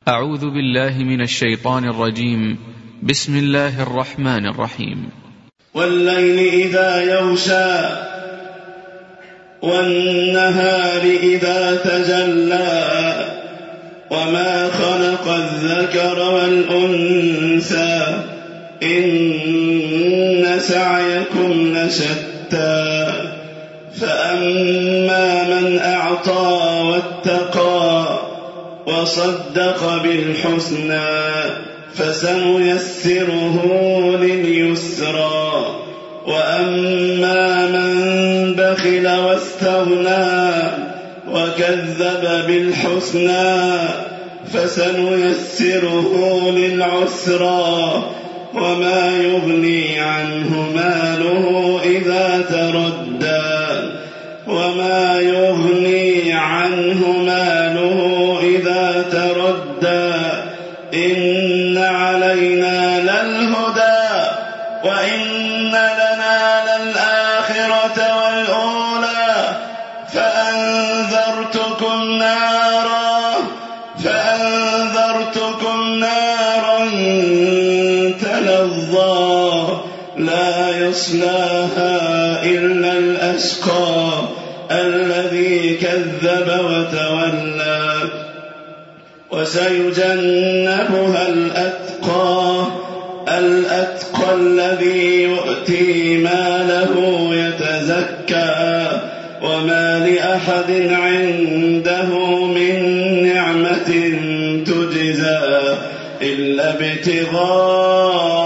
أعوذ بالله من الشيطان الرجيم. بسم الله الرحمن الرحيم. والليل إذا يغشى والنهار إذا تجلى وما خلق الذكر والأنثى إن سعيكم لشتى فأما من أعطى واتقى وصدق بالحسنى فسنيسره لليسرى وأما من بخل واستغنى وكذب بالحسنى فسنيسره للعسرى وما يغني عنه ماله إذا تردى إن علينا للهدى وإن لنا للآخرة والأولى فأنذرتكم نارا تلظى لا يصلاها إلا الأشقى الذي كذب وتولى وسيجنبها الأتقى الذي يؤتي ماله يتزكى وما لأحد عنده من نعمة تجزى إلا ابتغاء